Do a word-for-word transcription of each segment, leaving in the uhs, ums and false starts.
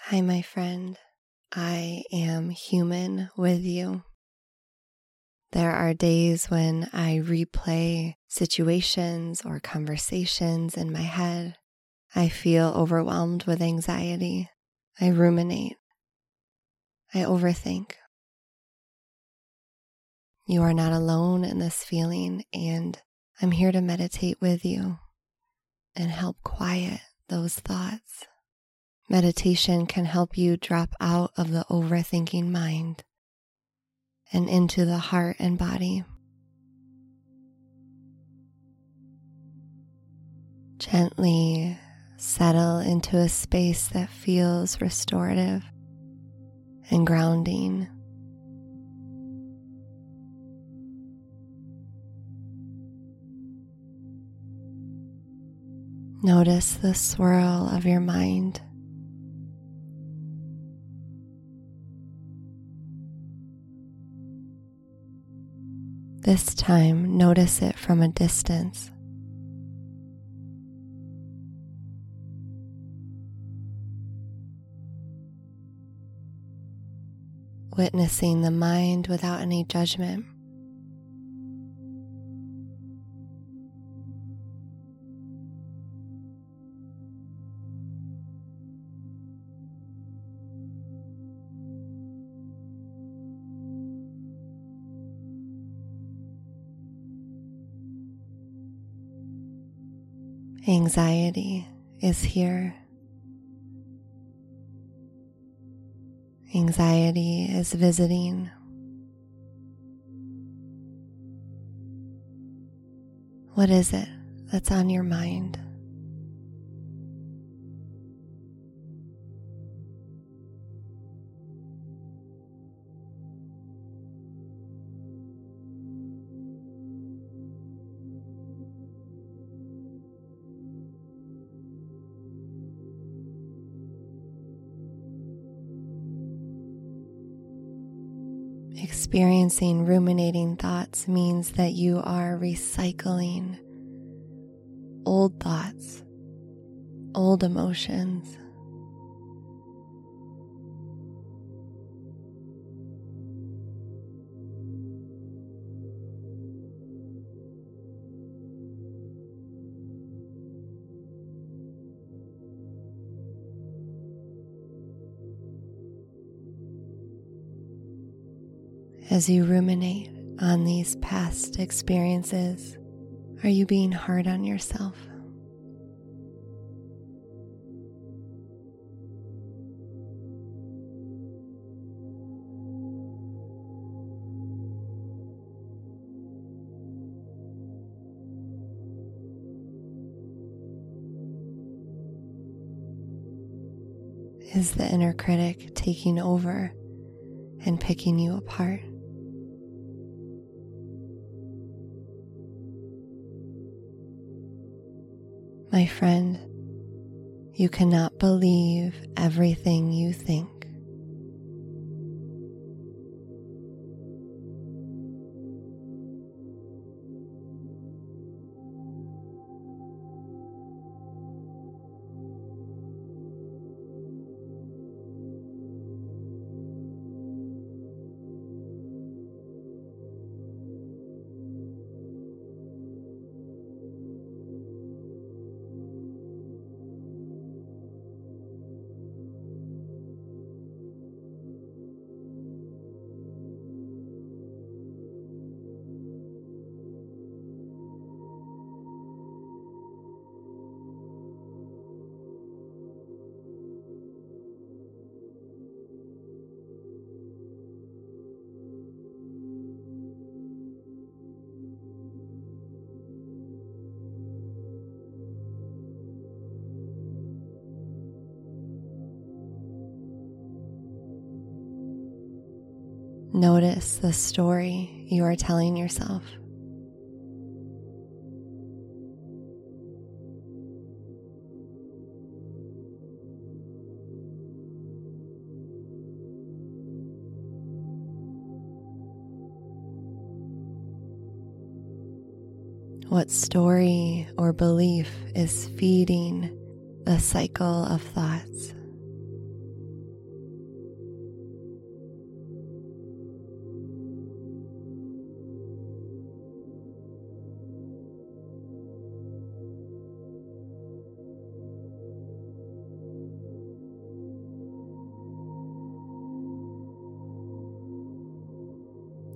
Hi, my friend. I am human with you. There are days when I replay situations or conversations in my head. I feel overwhelmed with anxiety. I ruminate. I overthink. You are not alone in this feeling, and I'm here to meditate with you and help quiet those thoughts. Meditation can help you drop out of the overthinking mind and into the heart and body. Gently settle into a space that feels restorative and grounding. Notice the swirl of your mind. This time, notice it from a distance. Witnessing the mind without any judgment. Anxiety is here. Anxiety is visiting. What is it that's on your mind? Experiencing ruminating thoughts means that you are recycling old thoughts, old emotions. As you ruminate on these past experiences, are you being hard on yourself? Is the inner critic taking over and picking you apart? My friend, you cannot believe everything you think. Notice the story you are telling yourself. What story or belief is feeding the cycle of thoughts?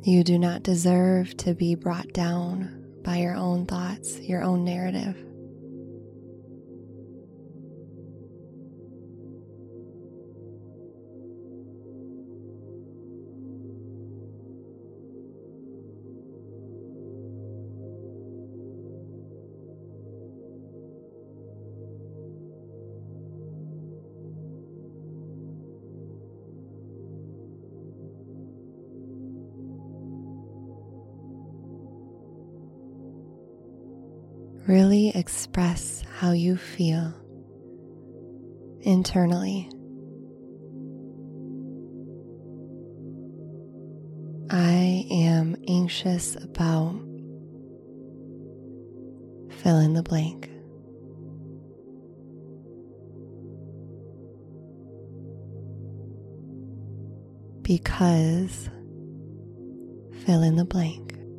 You do not deserve to be brought down by your own thoughts, your own narrative. Really express how you feel internally. I am anxious about fill in the blank. Because fill in the blank.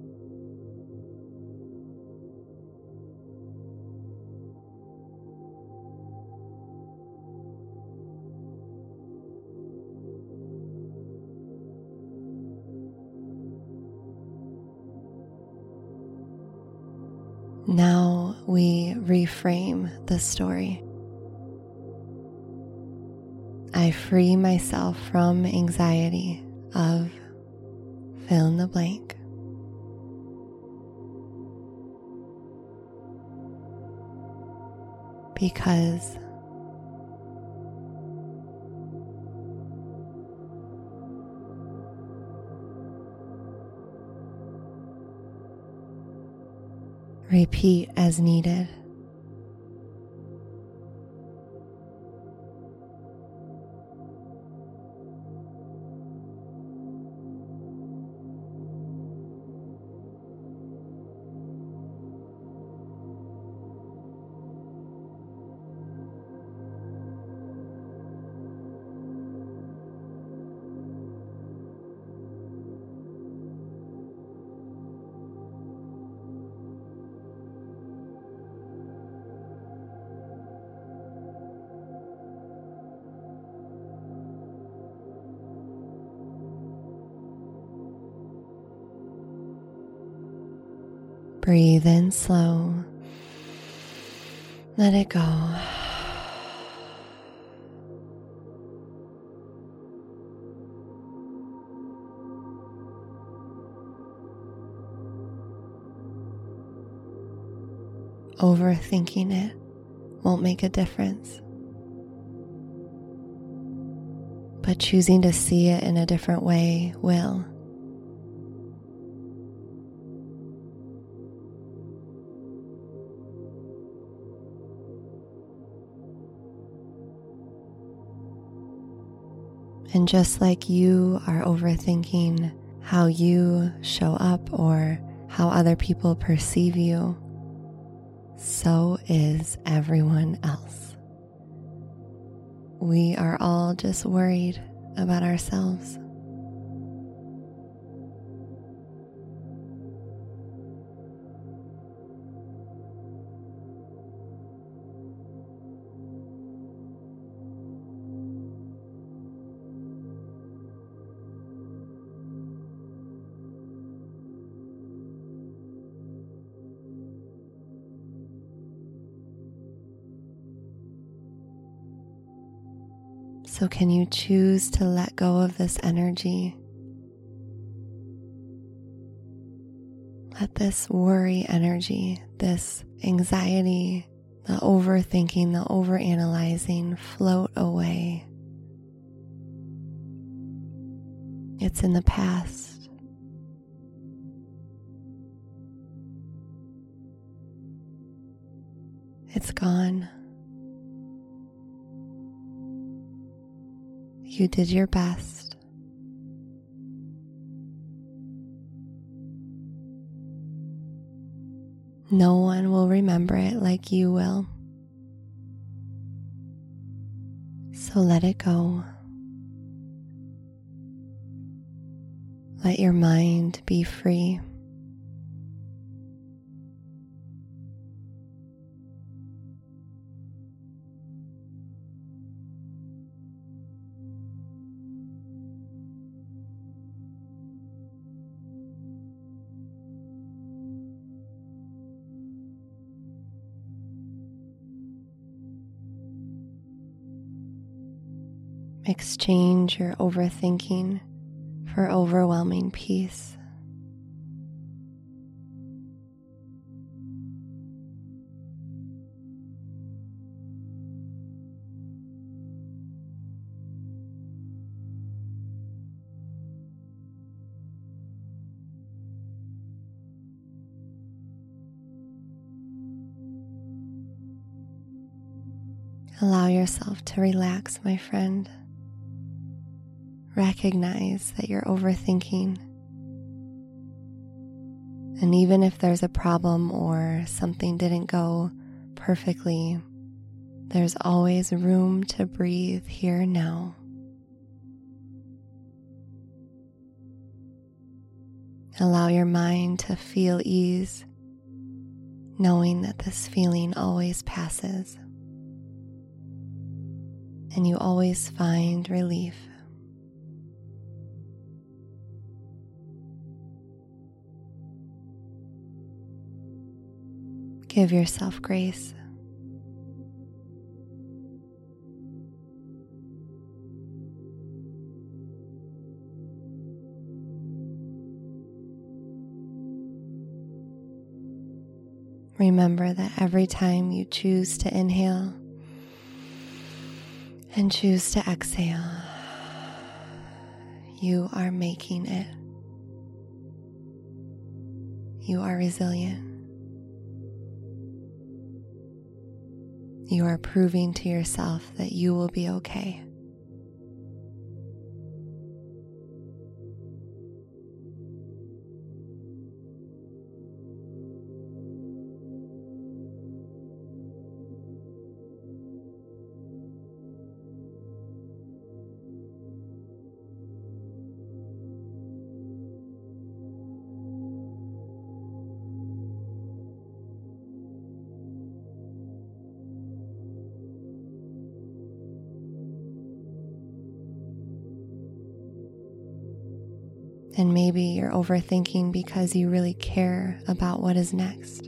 Now we reframe the story. I free myself from anxiety of fill in the blank. Because repeat as needed. Breathe in slow. Let it go. Overthinking it won't make a difference. But choosing to see it in a different way will. And just like you are overthinking how you show up or how other people perceive you, so is everyone else. We are all just worried about ourselves. So can you choose to let go of this energy? Let this worry energy, this anxiety, the overthinking, the overanalyzing float away. It's in the past. It's gone. You did your best. No one will remember it like you will. So let it go. Let your mind be free. Exchange your overthinking for overwhelming peace. Allow yourself to relax, my friend. Recognize that you're overthinking. And even if there's a problem or something didn't go perfectly, there's always room to breathe here and now. Allow your mind to feel ease, knowing that this feeling always passes. And you always find relief. Give yourself grace. Remember that every time you choose to inhale and choose to exhale, you are making it. You are resilient. You are proving to yourself that you will be okay. And maybe you're overthinking because you really care about what is next.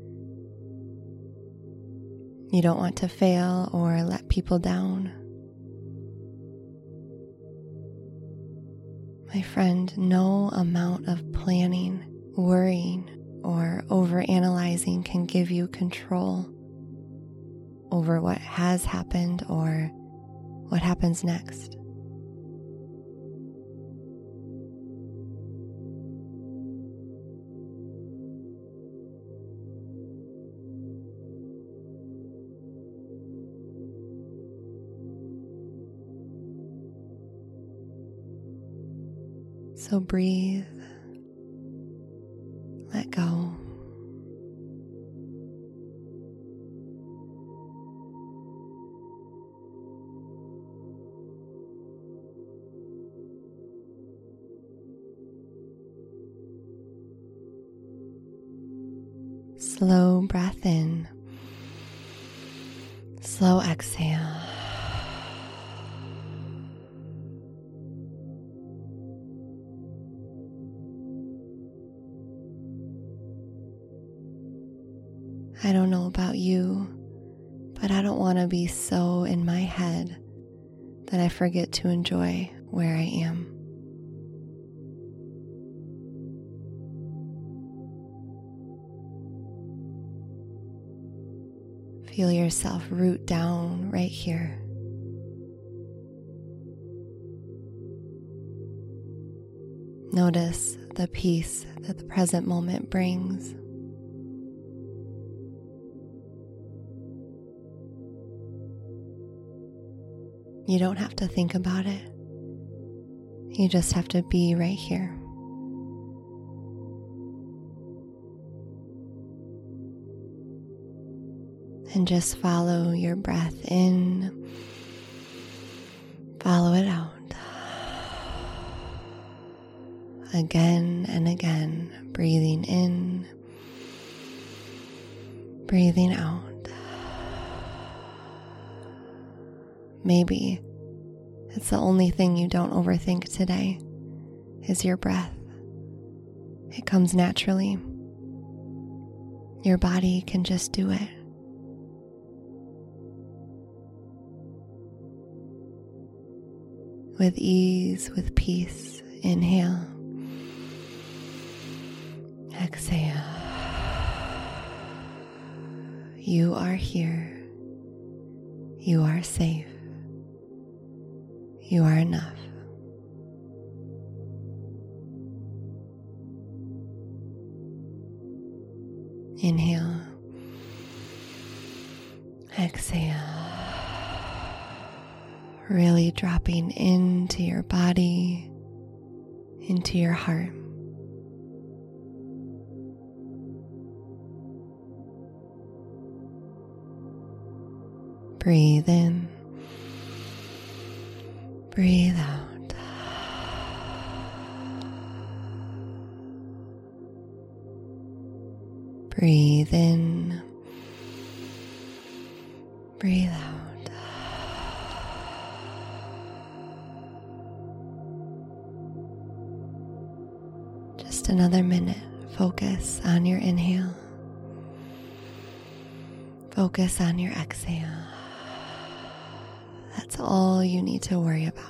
You don't want to fail or let people down. My friend, no amount of planning, worrying, or overanalyzing can give you control over what has happened or what happens next. So breathe, let go. Slow breath in, slow exhale. I don't know about you, but I don't want to be so in my head that I forget to enjoy where I am. Feel yourself root down right here. Notice the peace that the present moment brings. You don't have to think about it. You just have to be right here. And just follow your breath in, follow it out. Again and again, breathing in, breathing out. Maybe it's the only thing you don't overthink today is your breath. It comes naturally. Your body can just do it. with ease, with peace. Inhale. Exhale. You are here. You are safe. You are enough. Inhale. Exhale. Really dropping into your body, into your heart. Breathe in. Breathe out. Breathe in. Breathe out. Just another minute. Focus on your inhale. Focus on your exhale. That's all you need to worry about.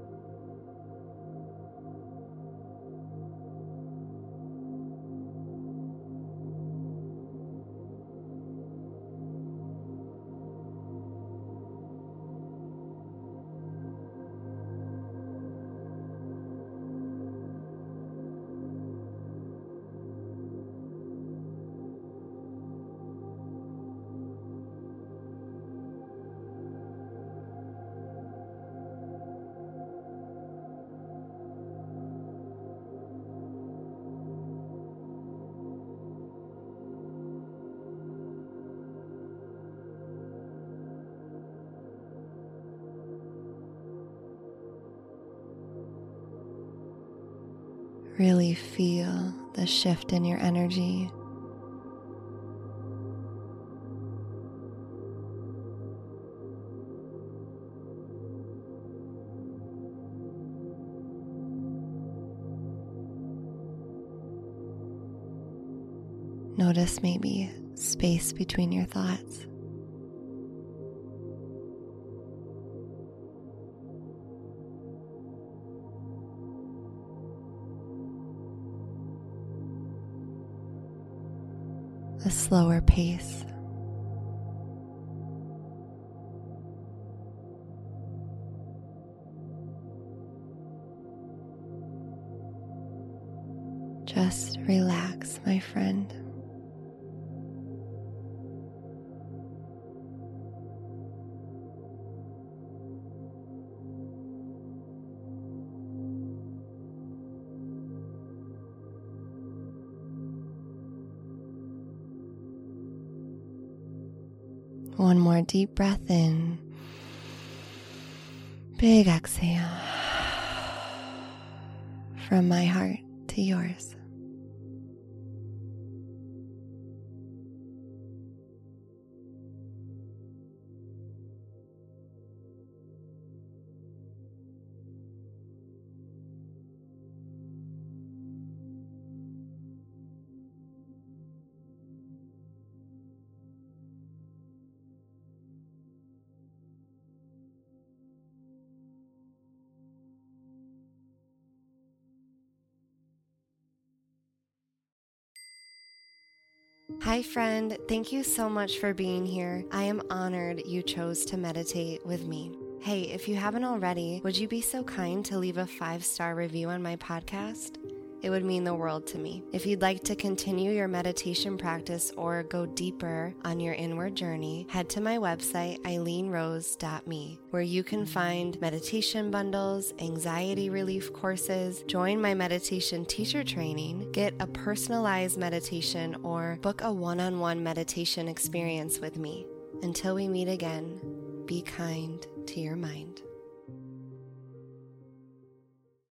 Really feel the shift in your energy. Notice maybe space between your thoughts. A slower pace. Just relax, my friend. One more deep breath in. Big exhale. From my heart to yours. Hi friend, thank you so much for being here. I am honored you chose to meditate with me. Hey, if you haven't already, would you be so kind to leave a five-star review on my podcast? It would mean the world to me. If you'd like to continue your meditation practice or go deeper on your inward journey, head to my website, eileen rose dot me, where you can find meditation bundles, anxiety relief courses, join my meditation teacher training, get a personalized meditation, or book a one-on-one meditation experience with me. Until we meet again, be kind to your mind.